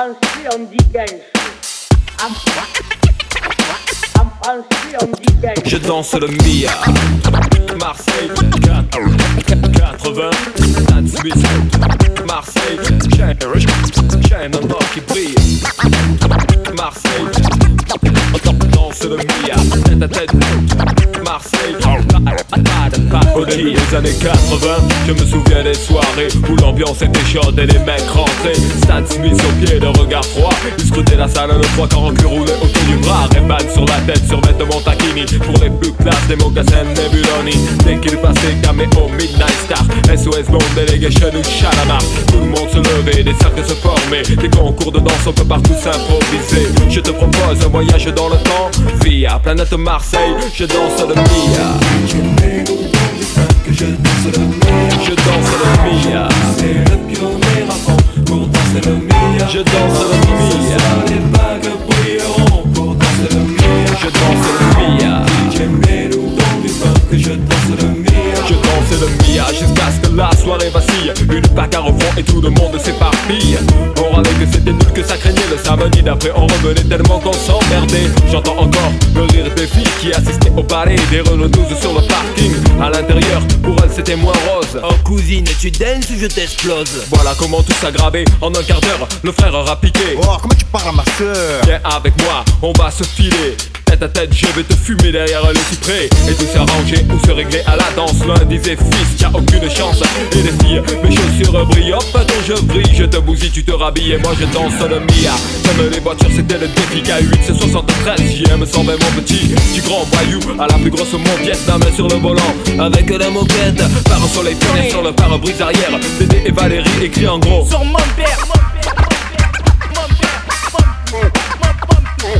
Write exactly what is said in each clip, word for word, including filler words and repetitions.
français on dit gangster. En, en français on dit gangster. Je danse le Mia. Marseille, quatre-vingts, Stan Smith. Marseille, chaîne en or qui brille. Marseille, on danse le Mia. Tête à tête, Marseille, au début des années quatre-vingts, je me souviens des soirées où l'ambiance était chaude et les mecs rentraient. Stan Smith au pied, le regard froid. Ils scrutaient la salle, le trois quarts en cul roulé autour du bras. Ray-Ban sur la tête, sur vêtements taquini. Pour les plus classes, des mocassins Nebuloni. Dès qu'il passait, caméo, Midnight Star, S O S Bond, Delegation ou Chalamar. Tout le monde se levait, des cercles se formaient. Des concours de danse, on peut partout s'improviser. Je te propose un voyage dans le temps via planète Marseille, je danse le Mia. Que je danse le Mia. Je danse le Mia. C'est le pionnier avant pour danser le Mia. Je danse le Mia. Les vagues brilleront pour danser le Mia. Je danse le Mia. D J mets-nous dans du fun que je danse le Mia. Je danse le Mia jusqu'à ce que la soirée vacille. Une bagarre au fond et tout le monde s'éparpille. On râlait que c'était nul, que ça craignait. Le samedi d'après on revenait tellement qu'on s'emmerdait. J'entends encore le rire des filles qui assistaient au ballet. Des Renault douze sur le parking. À l'intérieur, pour elles c'était moins rose. Oh cousine, tu danses ou je t'explose? Voilà comment tout s'aggraver. En un quart d'heure, le frère aura piqué. Oh, comment tu parles à ma soeur? Viens avec moi, on va se filer. Tête à tête, je vais te fumer derrière les cyprès. Et tout s'arranger ou se régler à la danse. L'un disait fils, y'a aucune chance. Et les filles, mes chaussures brillent. Hop, quand je brille, je te bousille, tu te rhabilles. Et moi je danse le Mia. Comme les voitures, c'était le défi. K huit, c'est soixante-treize, J M cent vingt mon petit. Du grand voyou à la plus grosse mondiette. La main sur le volant, avec la moquette. Par un soleil pionnier sur le pare-brise arrière. Dédé et Valérie écrit en gros sur mon père, mon père, mon père, mon père, mon père.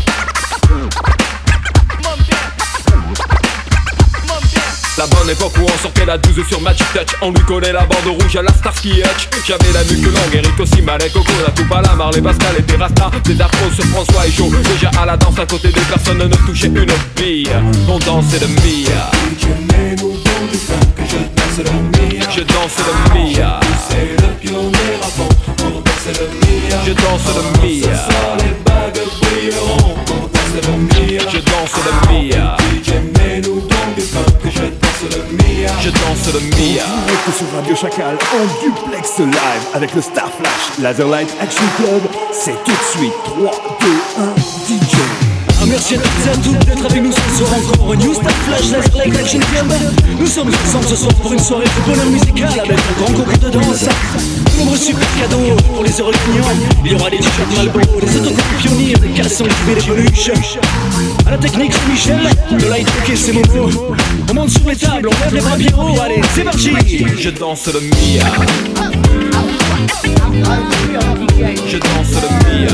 La bonne époque où on sortait la douze sur Magic Touch. On lui collait la bande rouge à la Starsky Hutch. J'avais la nuque longue, Eric aussi, Malek, Coco, la Toupa, la Marley, Pascal et Terrasta. Des afros sur François et Joe. Déjà à la danse à côté des personnes ne touchaient une bille. On dansait le Mia. Je danse le Mia. C'est le pionnier avant pour danser le Mia. Je danse le Mia. Les bagues brilleront pour danser le Mia. Je danse le Mia. D J mets-nous donc du fun que je danse le Mia. Je danse le Mia. Direct sur Radio Chacal en duplex live avec le Star Flash Laserlight Action Club. C'est tout de suite trois, deux, un, D J. Ah, merci à toutes et à toutes d'être avec nous ce soir encore au New Star Flash Laserlight Action Club. Nous sommes ensemble ce soir pour une soirée de bonheur musical avec un grand concours de danse. De nombreux super cadeaux pour les heureux gagnants. Il y aura des t-shirts Malboro, des autocollants pionniers, des cassons, des peluches. À la technique c'est Michel, de light hockey c'est Momo. On monte sur les tables, on lève les bras bien haut, allez c'est parti. Je danse le Mia. Je danse le Mia.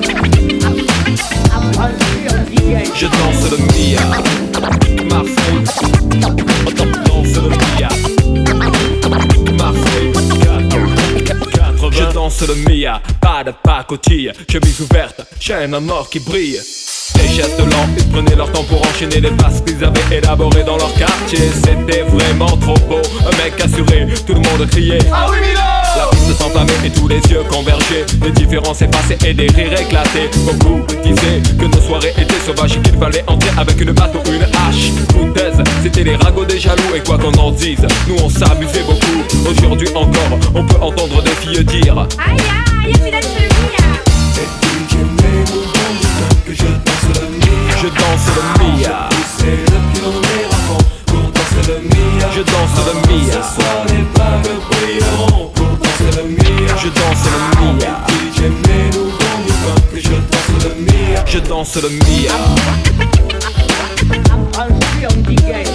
Je danse le Mia. Marseille, on danse le Mia. Marseille, quatre-vingts. Je danse le Mia, pas de pacotille. Chemise ouverte, chaîne en or qui brille. Des gestes lents, ils prenaient leur temps pour enchaîner les passes qu'ils avaient élaborées dans leur quartier. C'était vraiment trop beau, un mec assuré, tout le monde criait ah oui Milo. La piste s'enflammait et tous les yeux convergeaient. Les différences effacées et des rires éclatés. Beaucoup disaient que nos soirées étaient sauvages et qu'il fallait entrer avec une batte ou une hache. Foutaise, c'était les ragots des jaloux et quoi qu'on en dise, nous on s'amusait beaucoup. Aujourd'hui encore, on peut entendre des filles dire aïe aïe, puis là c'est le Mia. Et D J mets-nous dans le fun que je danse le Mia. Je danse le Mia. C'est le pionnier avant pour danser le Mia. Je danse le Mia. Ce soir les vagues brilleront pour danser le Mia. Je danse le Mia. D J mets-nous dans le fun que je danse le Mia. Je danse le Mia. En français on dit gangster.